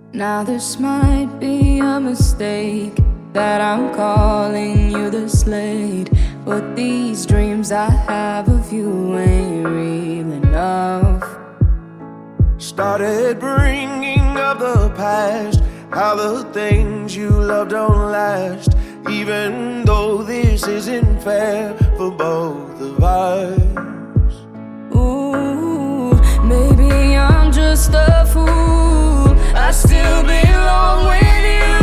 Now this might be a mistake that I'm calling you this late, but these dreams I have of you ain't real enough. Started bringing up the past, how the things you love don't last, even though this isn't fair for both of us. Ooh, maybe I'm just a fool. I still belong with you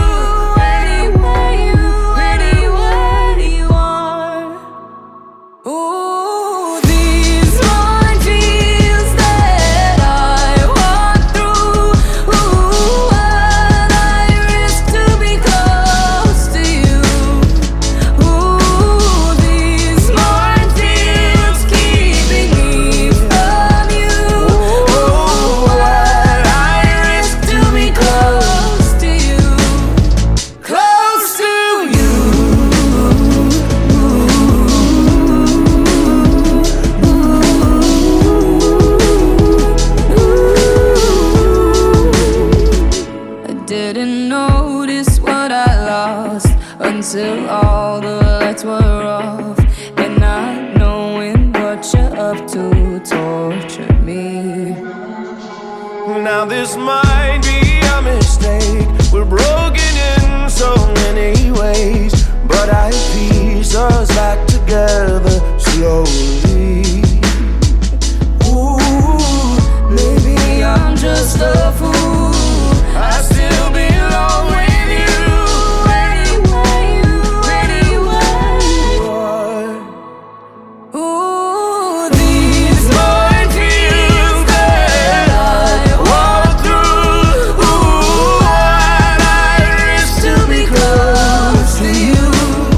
anywhere you are. Ooh, these minefields that I walk through. Ooh, what I risk to be close to you. Ooh, these minefields keeping me from you. Ooh, what I risk to be close to you. Close to you. I didn't notice what I lost until all the lights were off, and not knowing what you're up to tortured me. Now this might be a mistake, we're broken in so many ways, but I piece us back together slowly. Ooh, maybe I'm just a fool. I still belong with you anywhere you are. Ooh, these minefields that I walk through. Ooh, what I risk to be close to you.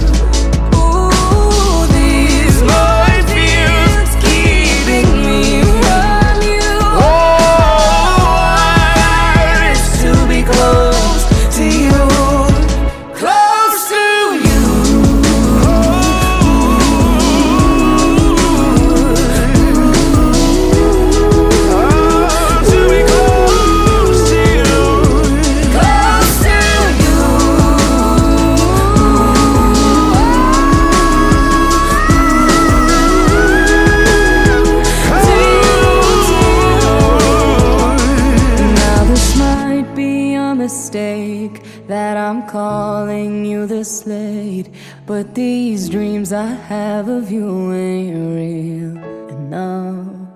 Ooh, these minefields keeping me from you. Oh, what I risk to be close to you. Close to you. To be close to you. Close to you. Now this might be a mistake that I'm calling you this late, but these dreams I have of you ain't real enough.